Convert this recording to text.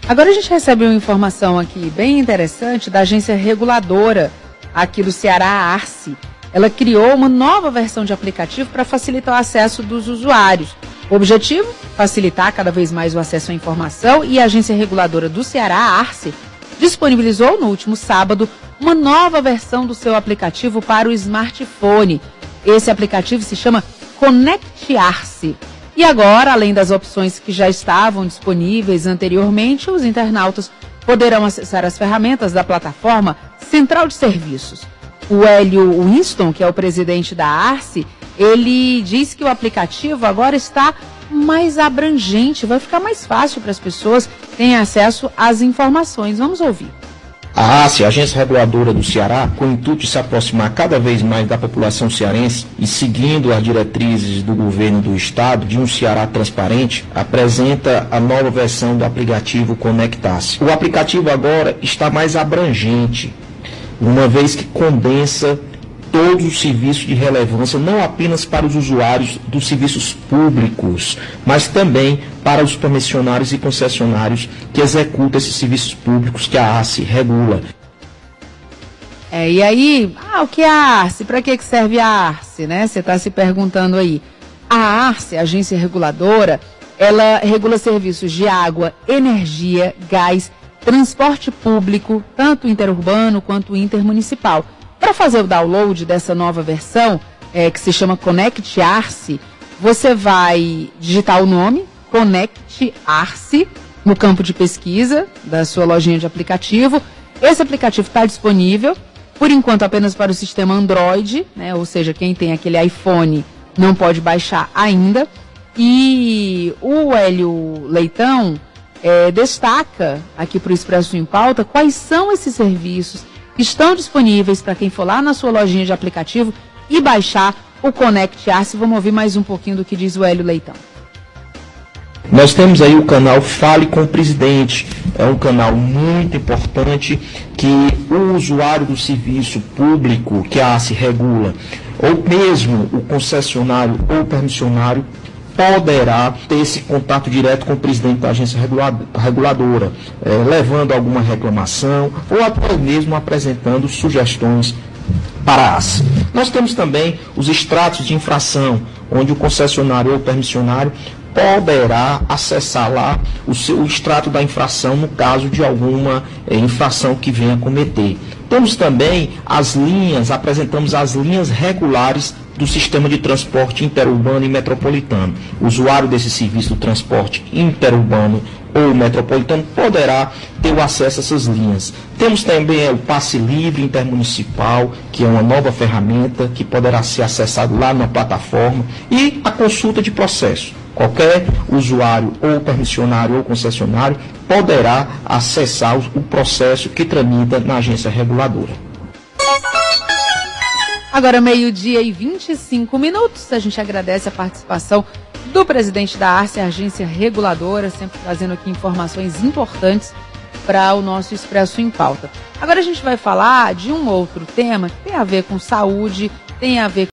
Agora a gente recebe uma informação aqui bem interessante da agência reguladora aqui do Ceará, a ARCE. Ela criou uma nova versão de aplicativo para facilitar o acesso dos usuários. O objetivo? Facilitar cada vez mais o acesso à informação, e a agência reguladora do Ceará, a ARCE, disponibilizou no último sábado uma nova versão do seu aplicativo para o smartphone. Esse aplicativo se chama Conect ARCE. E agora, além das opções que já estavam disponíveis anteriormente, os internautas poderão acessar as ferramentas da plataforma Central de Serviços. O Hélio Winston, que é o presidente da ARCE, ele diz que o aplicativo agora está mais abrangente, vai ficar mais fácil para as pessoas terem acesso às informações. Vamos ouvir. A ARCE, a agência reguladora do Ceará, com o intuito de se aproximar cada vez mais da população cearense e seguindo as diretrizes do governo do estado de um Ceará transparente, apresenta a nova versão do aplicativo Conect ARCE. O aplicativo agora está mais abrangente, uma vez que condensa todos os serviços de relevância, não apenas para os usuários dos serviços públicos, mas também para os permissionários e concessionários que executam esses serviços públicos que a ARCE regula. E aí, o que é a ARCE? Para que serve a ARCE, né? Você está se perguntando aí. A ARCE, a agência reguladora, ela regula serviços de água, energia, gás, transporte público, tanto interurbano quanto intermunicipal. Para fazer o download dessa nova versão, que se chama Conect ARCE, você vai digitar o nome, Conect ARCE, no campo de pesquisa da sua lojinha de aplicativo. Esse aplicativo está disponível, por enquanto, apenas para o sistema Android, né? Ou seja, quem tem aquele iPhone não pode baixar ainda. E o Hélio Leitão destaca aqui para o Expresso em Pauta quais são esses serviços que estão disponíveis para quem for lá na sua lojinha de aplicativo e baixar o Conect ARCE. Vamos ouvir mais um pouquinho do que diz o Hélio Leitão. Nós temos aí o canal Fale com o Presidente. É um canal muito importante que o usuário do serviço público que a ARCE regula, ou mesmo o concessionário ou permissionário, poderá ter esse contato direto com o presidente da agência reguladora, levando alguma reclamação ou até mesmo apresentando sugestões para a ARCE. Nós temos também os extratos de infração, onde o concessionário ou permissionário poderá acessar lá o extrato da infração no caso de alguma infração que venha a cometer. Temos também apresentamos as linhas regulares do sistema de transporte interurbano e metropolitano. O usuário desse serviço do transporte interurbano ou metropolitano poderá ter o acesso a essas linhas. Temos também o passe livre intermunicipal, que é uma nova ferramenta que poderá ser acessado lá na plataforma, e a consulta de processo. Qualquer usuário ou permissionário ou concessionário poderá acessar o processo que tramita na agência reguladora. Agora, 12h25, a gente agradece a participação do presidente da ARCE, a agência reguladora, sempre trazendo aqui informações importantes para o nosso Expresso em Pauta. Agora a gente vai falar de um outro tema que tem a ver com saúde, tem a ver